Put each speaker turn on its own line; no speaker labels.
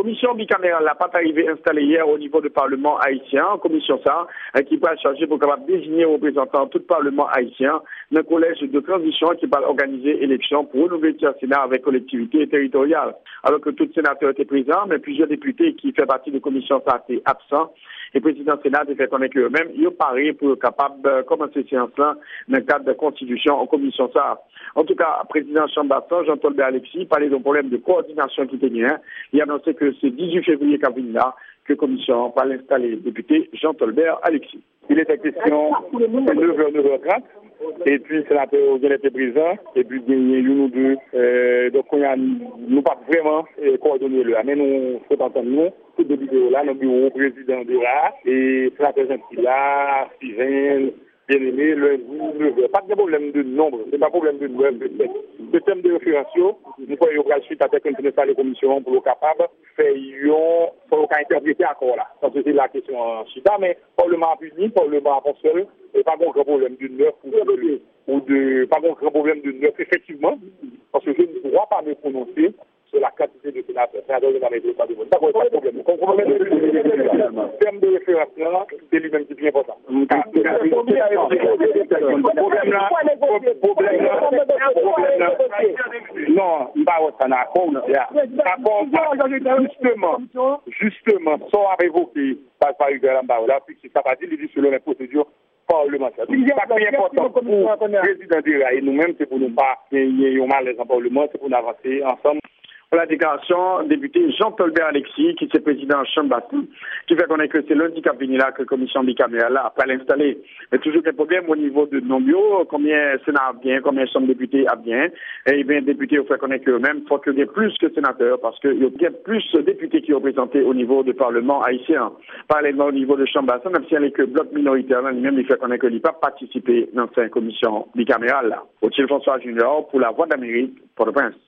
Commission bicamérale n'a pas arrivé installée hier au niveau du Parlement haïtien. Commission ça, qui va charger pour capable désigner représentants tout Parlement haïtien dans le collège de transition qui va organiser élection pour renouveler le Sénat avec collectivité territoriale. Alors que tout sénateur était présent, mais plusieurs députés qui font partie de la commission ça étaient absents. Et le président du Sénat a fait connaître eux-mêmes, ils ont paré pour être capable de commencer cette séance-là dans le cadre de la constitution en commission ça. En tout cas, le président Chambasson, Jean-Tolbert Alexis, parlait d'un problème de coordination qui était bien. Il a annoncé que c'est 18 février qu'à là que la commission va l'installer le député Jean-Tolbert Alexis.
Il était question de 9h, 9h30. Et puis, le sénateur était présent. Et puis, il y a une ou deux. Donc, nous pas vraiment coordonné là. Mais nous, faut entendre nous. Toutes les vidéos là, nos bureaux, président de là. Et le sénateur gentil là, Steven, bien-aimé, lundi, 9h. Pas de problème de nombre. C'est pas de problème de nombre. Le thème de référence, nous pouvons y suite avec une les commissions pour le capable. Faut qu'on interpréter encore là. Parce que c'est la question en Chita, mais Parlement puni, Parlement seul, et pas de grand problème d'une heure ou de pas de grand problème d'une heure, effectivement, parce que je ne pourrais pas me prononcer sur la quantité de sénateurs. Pas de problème. Le terme de référence là, c'est lui-même qui est bien important. Non, pas justement, ça a évoqué par là, puis ça va dire selon les procédures parlementaires. C'est pas très important pour le président de l'A et nous-mêmes, c'est pour nous pas gagner un malaise en Parlement, c'est pour nous avancer ensemble.
Pour la déclaration, député Jean-Tolbert Alexis, qui est président de Chambasson, qui fait connaître que c'est lundi qu'a venu là que la commission bicamérale après l'installer. Mais toujours des problèmes au niveau de non-bio, combien Sénat a bien, combien Chambre députés a bien. Et bien, députés ont fait connaître eux-mêmes, il faut qu'il y ait plus que sénateurs, parce qu'il y a plus de députés qui sont représentés au niveau du Parlement haïtien. Parallèlement au niveau de Chambasson, même si elle n'est que bloc minoritaire, lui-même, il fait connaître qu'il n'a pas participé dans cette commission bicamérale là. Au François Junior, pour la Voix d'Amérique, Port-au-Prince.